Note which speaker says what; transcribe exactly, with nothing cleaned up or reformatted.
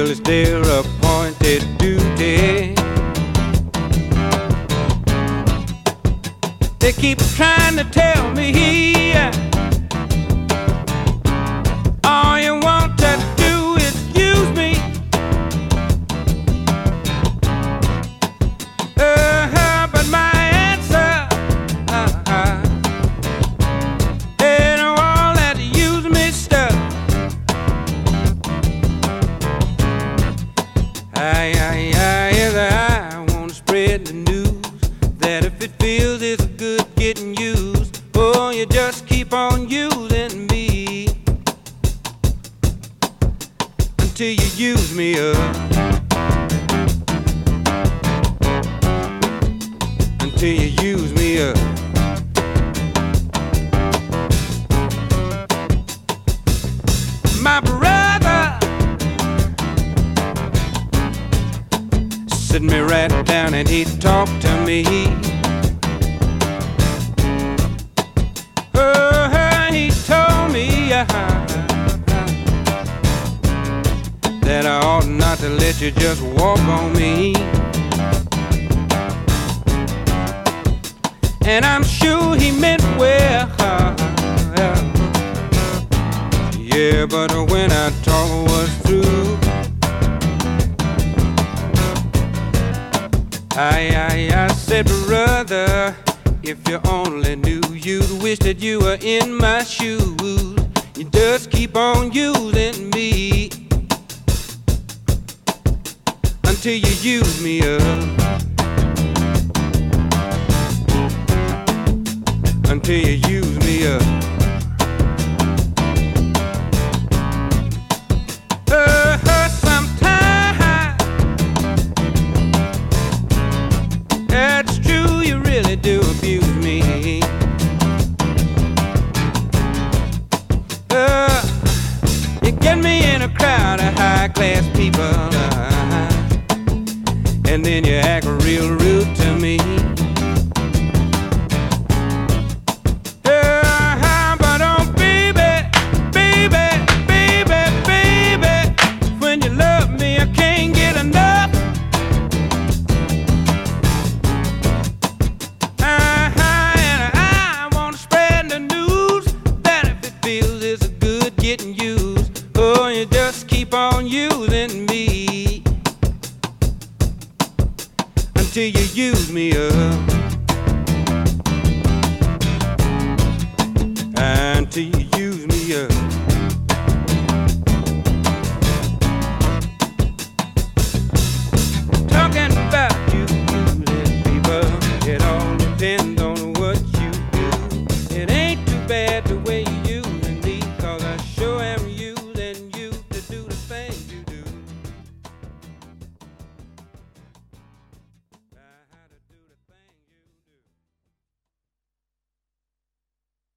Speaker 1: Well, it's their appointed duty. They keep trying to tell me all you want to do is use me. Uh-huh, but my answer uh-huh, ain't all that use me stuff. I, I, I, yes, I want to spread the news that if it feels it's good getting used, oh, you just keep on using me until you use me up, until you use me up. My brother sit me right down and he talked to me. Oh, he told me uh, that I ought not to let you just walk on me. And I'm sure he meant well. Yeah, but when our talk was through, I, I, I said, brother, if you only knew, you'd wish that you were in my shoes. You just keep on using me until you use me up, until you use me up. Uh, sometimes that's true, you really do abuse me. Uh, you get me in a crowd of high-class people, uh, and then you act real rude to me. Uh, but oh, baby, baby, baby, baby, when you love me, I can't get enough. Getting used, oh, you just keep on using me until you use me up, until you use me up.